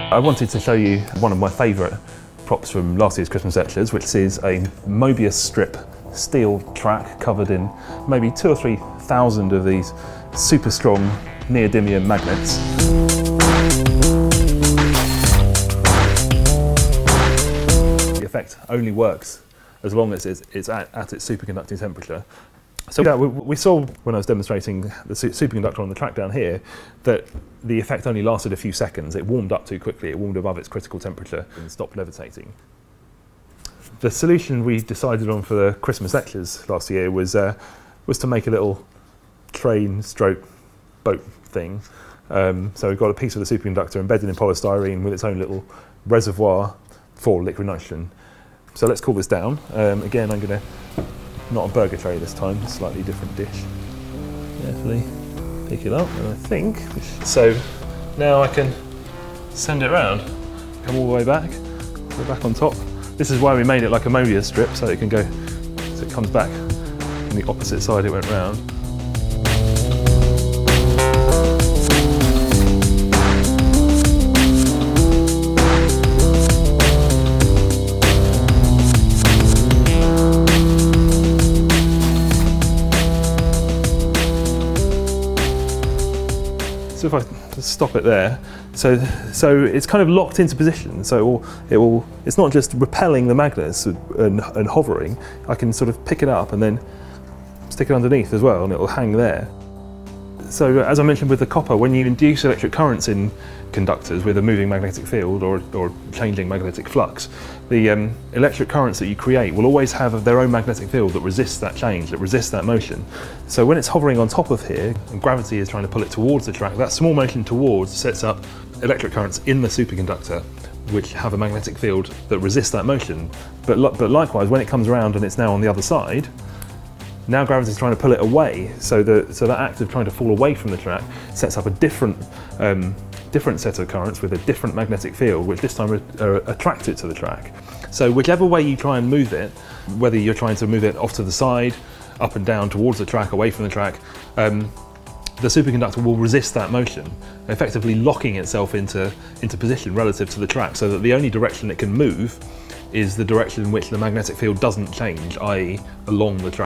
I wanted to show you one of my favourite props from last year's Christmas Etchlers, which is a Mobius strip steel track covered in maybe 2,000 or 3,000 of these super strong neodymium magnets. The effect only works as long as it's at its superconducting temperature. So yeah, we saw when I was demonstrating the superconductor on the track down here that the effect only lasted a few seconds. It warmed up too quickly, it warmed above its critical temperature and stopped levitating. The solution we decided on for the Christmas Etchlers last year was to make a little train stroke boat thing. So we've got a piece of the superconductor embedded in polystyrene with its own little reservoir for liquid nitrogen. So let's cool this down. Again, I'm going to, not a burger tray this time, a slightly different dish. Carefully pick it up, and I think, so now I can send it around, come all the way back, go back on top. This is why we made it like a Mobius strip, so it can go, so it comes back from the opposite side it went round. So if I just stop it there, so it's kind of locked into position. So it's not just repelling the magnets and hovering. I can sort of pick it up and then stick it underneath as well, and it will hang there. So as I mentioned with the copper, when you induce electric currents in conductors with a moving magnetic field or changing magnetic flux, the electric currents that you create will always have their own magnetic field that resists that change, that resists that motion. So when it's hovering on top of here and gravity is trying to pull it towards the track, that small motion towards sets up electric currents in the superconductor which have a magnetic field that resists that motion. But likewise, when it comes around and it's now on the other side, now gravity is trying to pull it away, so that act of trying to fall away from the track sets up a different set of currents with a different magnetic field, which this time are attracted to the track. So whichever way you try and move it, whether you're trying to move it off to the side, up and down towards the track, away from the track, the superconductor will resist that motion, effectively locking itself into position relative to the track, so that the only direction it can move is the direction in which the magnetic field doesn't change, i.e. along the track.